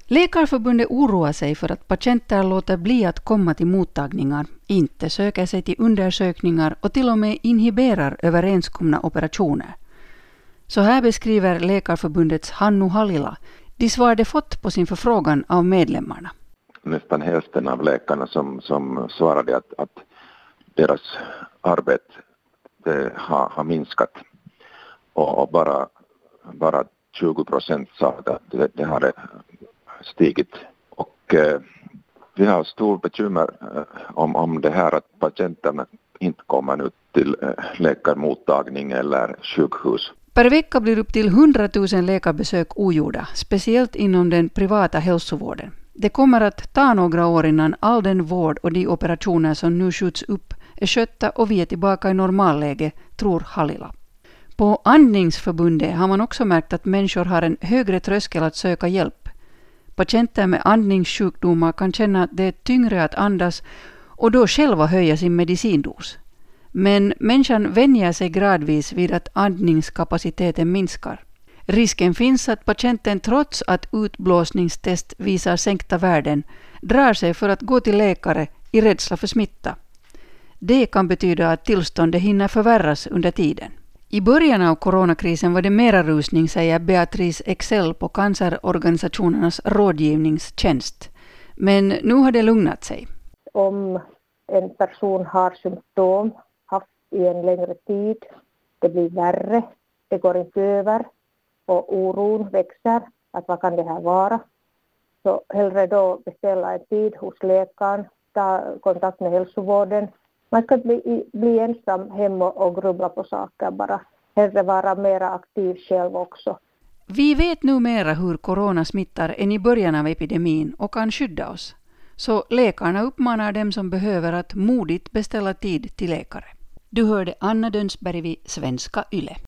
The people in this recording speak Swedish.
Läkarförbundet oroar sig för att patienter låter bli att komma till mottagningar, inte söker sig till undersökningar och till och med inhiberar överenskomna operationer. Så här beskriver Läkarförbundets Hannu Halila de svar de fått på sin förfrågan av medlemmarna. Nästan hälften av läkarna som svarade att deras arbete har minskat och bara 20% sa att det hade stigit. Och vi har stor bekymmer om det här att patienterna inte kommer ut till läkarmottagning eller sjukhus. Per vecka blir upp till 100 000 läkarbesök ogjorda, speciellt inom den privata hälsovården. Det kommer att ta några år innan all den vård och de operationer som nu skjuts upp är skötta och vi är tillbaka i normalläge, tror Halila. På Andningsförbundet har man också märkt att människor har en högre tröskel att söka hjälp. Patienter med andningssjukdomar kan känna att det är tyngre att andas och då själva höja sin medicindos. Men människan vänjer sig gradvis vid att andningskapaciteten minskar. Risken finns att patienten trots att utblåsningstest visar sänkta värden drar sig för att gå till läkare i rädsla för smitta. Det kan betyda att tillståndet hinner förvärras under tiden. I början av coronakrisen var det mera rusning, säger Beatrice Excel på cancerorganisationernas rådgivningstjänst. Men nu har det lugnat sig. Om en person har symptom, haft i en längre tid, det blir värre, det går inte över och oron växer, att vad kan det här vara? Så hellre då beställa en tid hos läkaren, ta kontakt med hälsovården. Man ska bli ensam hemma och grubbla på saker bara. Hellre vara mer aktiv själv också. Vi vet nu mera hur corona smittar än i början av epidemin och kan skydda oss. Så läkarna uppmanar dem som behöver att modigt beställa tid till läkare. Du hörde Anna Dönsberg vid Svenska Yle.